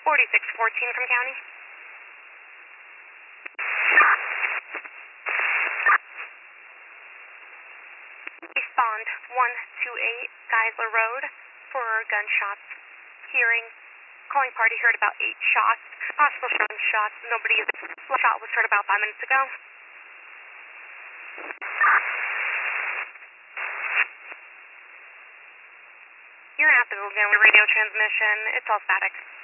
4614 from county. Respond 128 Geisler Road for gunshots. Hearing, calling party heard about 8 shots. Possible gunshots. Nobody. Shot was heard about 5 minutes ago. You're gonna have to go again with radio transmission. It's all static.